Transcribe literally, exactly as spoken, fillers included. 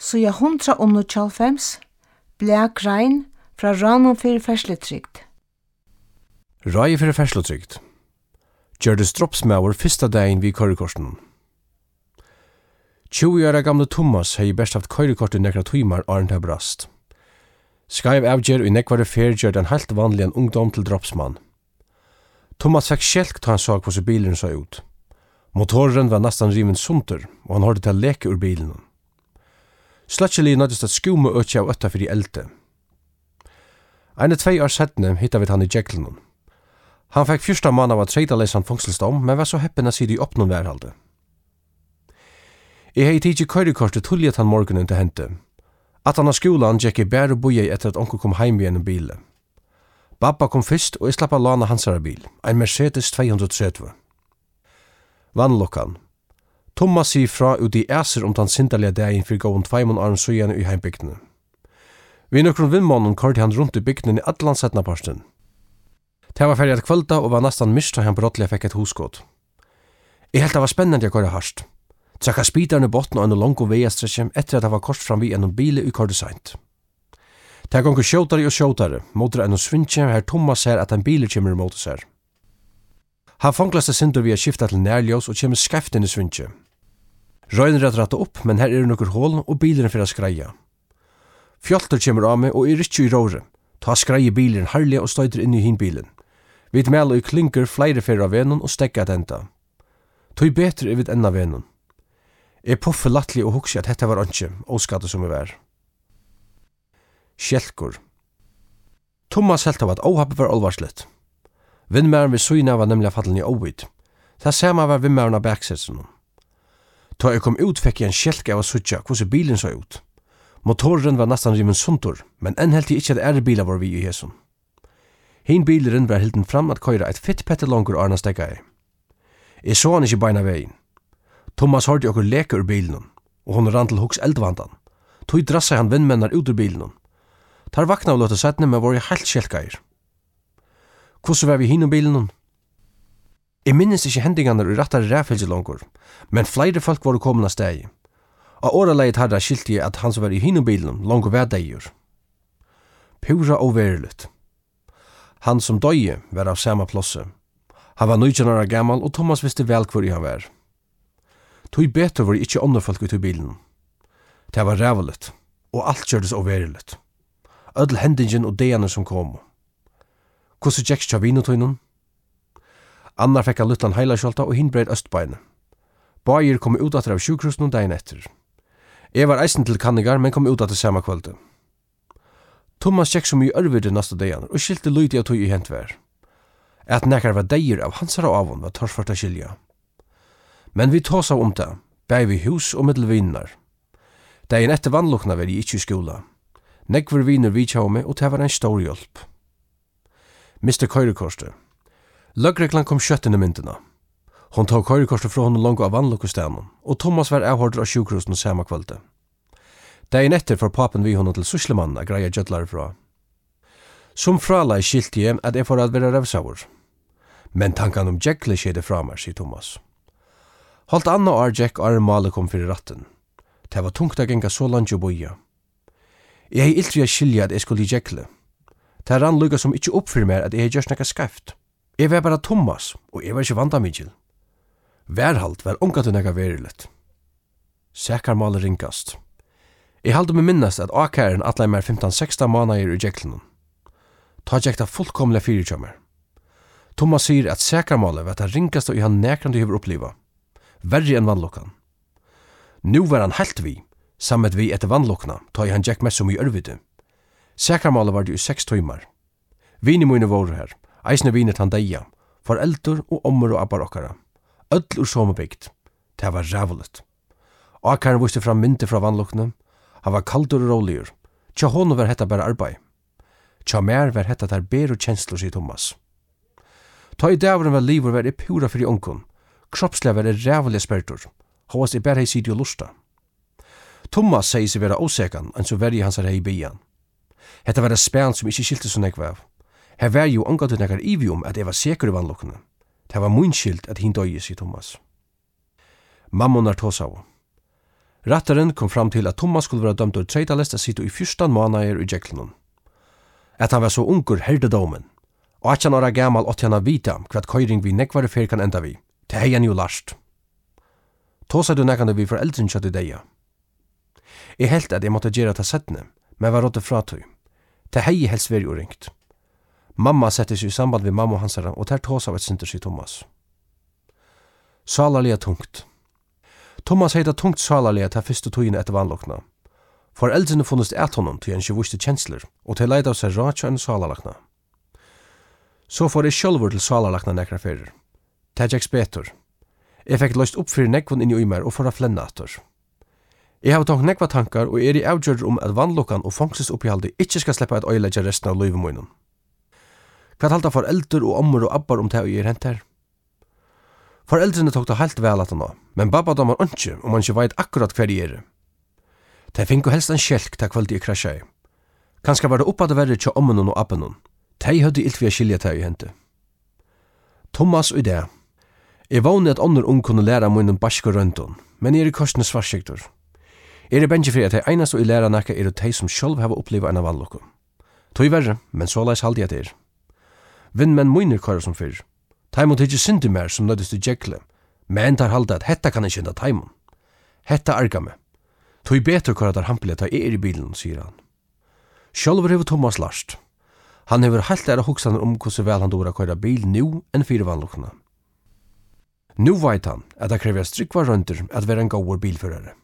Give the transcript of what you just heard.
så jeg hundra og nutjalfems ble grein fra ranen for ferslutrykt. Rai for ferslutrykt. Gjør det stroppsmauer fyrsta dagen vi køyrekorten. tjúgu ára gamle Thomas hei best haft køyrekort i nekra tøymar arnt av brast. Skaiv avgjer i nekvare fer gjør den helt vanlig en ungdom til droppsmann. Thomas fikk skjelk ta han sa hvordan bilen så ut. Motoren var nästan riven sunter, og han hørte til leke ur bilen. Slutchelig nøddes at skumme øtja av øtta fyrir elte. Eine tvei år settene hitta vi han i Jekyllnen. Han fikk fyrsta mann av at treidalesan fångselsdom, men var så heppen at sida i oppnån værhalde. Jeg hei tidsi køyrekortet tullet han morgenen til hente. At han av skolan gikk i bære boje etter at onkel kom heim igjen i bilen. Babba kom fyrst, og jeg slapp av lana hansara bil, ein Mercedes tvåhundratrettio. Vannlokkan. Thomas sier fra ut i æser om den sindalige dagen for gåen tveimon arn søgjene i heimbygdene. Vi nøkron vindmånen kørte han rundt i bygdene i atlansetnaparsten. Det var ferdig at kvölda og var nesten mist da han brottelig fikk et husgått. Jeg helt det var spennende jeg køyre harst. Trakka spiderne botten og en lango veiastrekje etter at det var kort fram vi en bile i kørte seint. Det er gonger sjåtare og sjåtare, mot en svinje her Thomas ser at en bil kommer mot oss her. Han fanglaste sindur vi har skiftet til nærljós og kommer skreft inn i svinje. Røyner er rattet opp, men her er nokkur hål og bilen fyrir skreia. Fjolter kommer av meg og er ikke i råre. Ta skreie bilen herlig og støyter inn i hin bilen. Vi mæler i klinker flere fyrir av venen og stekka et enda. Tøy betre er vid enn av venen. Jeg puffer lattelig og hugsi at dette var ikke, og skadde som er vær. Skjelkur. Thomas helt av at åhappet var alvarslet. Vindmæren ved søyna var nemlig fallen i åvid. Det samme var vindmæren av baksetsen. Da jeg kom ut fikk jeg en skjelk av å sutja hvordan bilen så ut. Motoren var nesten riven suntur, men enn helt ikke at ære biler var vi i hesson. Hin bileren var hilden fram at køyra et fitt petter langer arna stegga i. Jeg så han ikke beina veien. Thomas hørte okkur leke ur bilen, og hon rann til hoks eldvandan. Tog drassa han vindmennar ut ur bilen. Tar vakna og låta setne, men var jeg helt skjelkair. Hvordan var vi hin ur bilen? Jeg minnes ikke hendingarna ur rattar ræfelse langur, men flere folk var komna steg. Og åraleit hadde skilt jeg at han som var i hin ur bilen langur var deir. Pura og veriligt. Han som døye var av samme plosse. Han var nitjan år gammal, og Thomas visste vel hvor han var. Tog betur var ikkje underfolk ut i bilen. Det var ræveligt, og alt gjørdes overligt. Ødel hendingen og deiane som kom. Hvordan gikk tja vinotøynen? Annar fikk han luttan heilaskjolta og hinn breid østbeine. Bager kom ut av sjukhusen dagen etter. Jeg var eisen til kannigar, men kom ut av det samme kvölde. Thomas gikk så mye ørvide neste dagen, og skilte lydde av tog i hentvær. At nekar var deir av hansara avon var torfart av skilja. Men vi tås av om det, bæg vi hus og middelvinnar. Dagen etter vannlukna var jeg ikkje i skola. Negver viner vi tjau meg, og det var en stor hjelp. mister køyrekorset. Løgreglan kom skjøttene myndina. Hon tog køyrekorset fra hon langt av vannlukkestanen, og Thomas var avhårder av sjukhusen samme kvölde. Dagen etter får papen vi honom til suslemannen a greia gjødlar fra. Som frala i skilt hjem at jeg får at være revsavur. Men tankan om Jekyll skjedde fra meg, sier Thomas. Holdt anna år Jack og Armale kom fyrir ratten. Det var tungt a genga så langt jo boia. Jeg hei iltri a skilja at jeg skulle i Jekyll. Det rann lukka som ikkje oppfyrir mer at jeg hei gjørst nekka skreift. Jeg var bara Thomas, og jeg var ikkje vanda mykjel. Værhalt var ongat nekka verilet. Sækarmale ringast. Jeg halde meg minnast at akæren atlai mer femtan sekstan månader i Jekyllnen. Ta jekta fullkomlega fyrir tjommer. Thomas sier at sækarmale var det ringast og han nekrande hever oppliva. Verri enn vannlokkan. Nu var han helt vi, sammet vi etter vannlokkna, ta i han jekk mest som i ørvide. Sækarmale var det i seks tøymar. Vini mine våre her, eisne vinet han deia, foreldre og ommer og abbar okkara. Öll ur somabygd. Det var rævlet. Akaren viste fram mynte fra vannlokkna. Han var kaldur og råligur. Tja honom var hetta bare arbeid. Tja mer var hetta der ber og kjensler, sier Thomas. Ta i dævren var livur var i pura fyrir onkun. Kroppslega var det rævlige spertur. Håas i bare hei sidi og lusta. Thomas sier seg vera osekan, enn så verje hans hei bian. Hetta var det spen som ikkje skilte så nekva av. Her var jo ongat ut nekkar ivi om at jeg var sekur i vannlokkene. Det var mun skilt at hin døye, sier Thomas. Mammon er tås av. Rattaren kom fram til at Thomas skulle være dømt ur treitalest å sitte i fjortan måneder i Jeklenon. At han var så unger herde domen, og at han var gammal åt han vita hva køyring vi nekvare fer kan enda vi. Det hei han jo larst. Tåsa du nekkande vi foreldren kjøtt i deia. Jeg helt at jeg måtte gjøre til settene, men var rådde fra tøy. Det hei helst veri uringt. Mamma sette seg i samband med mamma og hansara, og ter tåsa av et sinter sig Thomas. Salarliga tungt. Thomas heita tungt salarliga til første tøyene etter vanlokna. Foreldrene funnest et honom til han ikke visste kjensler, og til leid av seg ratja enn salarlakna. Så får jeg sjølvur til salarlakna nekra ferir. Det gikk spetur. Jeg fikk løst opp fyrir nekvun inn i uimer og for å flenne atter. Jeg har tankt nekva tankar og er i avgjør om at vannlokkan og fangstesoppihaldi ikke skal slippe et øylegge resten av løyvemunnen. Hva halda foreldre og ommer og abbar om det og er hent her? Foreldrene tok det helt vel at han nå, men babba damer ønske om man ikke veit akkurat hver de er. De finko helst en kjelk til kveld i krasja i. Kanskje var det oppa det verre til ommen og abben. De høyde ilt vi a skilja til i hente. Thomas og det. Jeg vågner at andre ung kunne lære munnen barsk og røntun, men jeg er i korsene svarsiktor. Jeg er bensje for at jeg einast og i læra nekka er de som sjølv har oppleva en av vannlokku. Tog verre, men så leis halde jeg det er. Vinn menn munner kåre som fyrr. Taimon tidsi syndi mer som nøddes til Jekle, men tar halde at hetta kan ikkje enda Taimon. Hetta arga me. Tog betur kåre der hampelig at jeg er i bilen, sier han. Sjølver hever Thomas larst. Han hever heilt læra hoksaner om hvordan vel han dora kåre bil nu enn fire vannlokkene. Nu veit han at det krever strykvar rønter at være en gauur bilførare.